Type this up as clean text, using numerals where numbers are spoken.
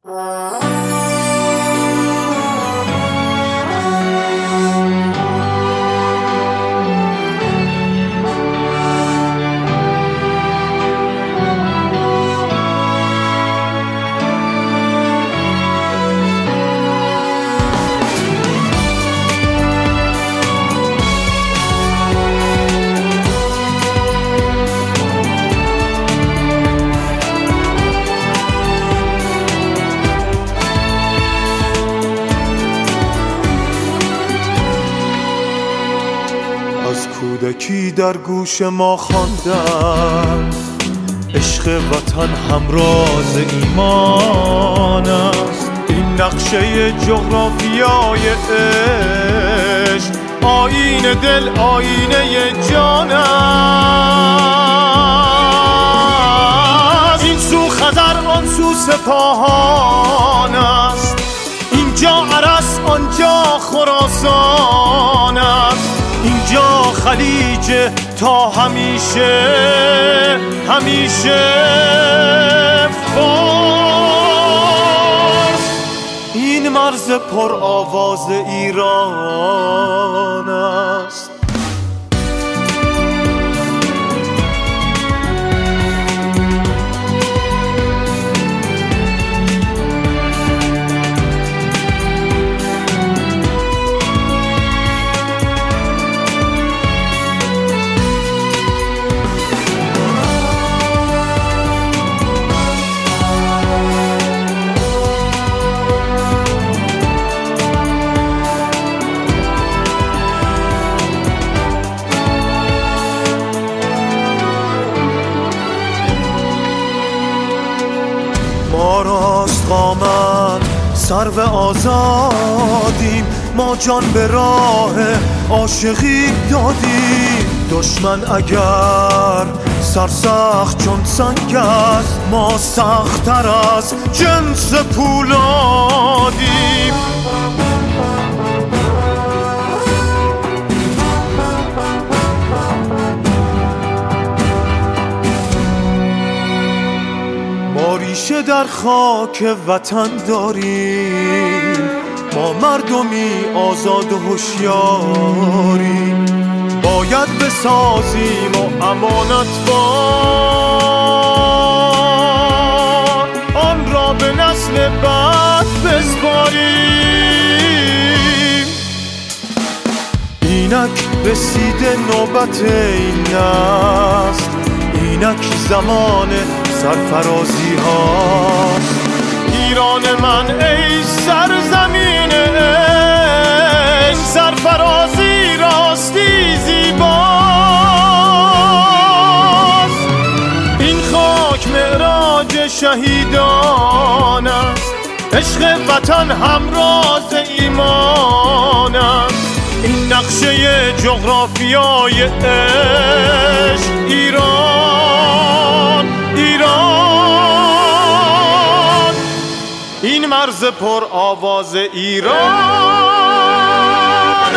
از کودکی در گوش ما خواندن عشق وطن همراز ایمان است. این نقشه جغرافیای عشق آینه دل آینه جان است. این سو خزر آن سو سپاهان است، اینجا عرس آنجا خراسان است. اینجا خلیج تا همیشه همیشه فارس. این مرز پر آواز ایران است. ما راست قامت سرو آزادیم، ما جان به راه عاشقی دادیم. دشمن اگر سرسخت چون سنگ است، ما سخت‌تر از جنس پولادیم. ما ریشه در خاک وطن داریم، ما مردمی آزاد و هوشیاریم. باید بسازیم و امانتبار آن را به نسل بعد بسپاریم. اینک رسیده نوبت این نسل، اینک زمان سرفرازی هاست. ایران من ای سرزمین عشق، سرفرازی راستی زیباست. این خاک معراج شهیدان است، عشق وطن همراز ایمان است. این نقشه جغرافیای عشق ایران، ایران. این مرز پر آواز ایران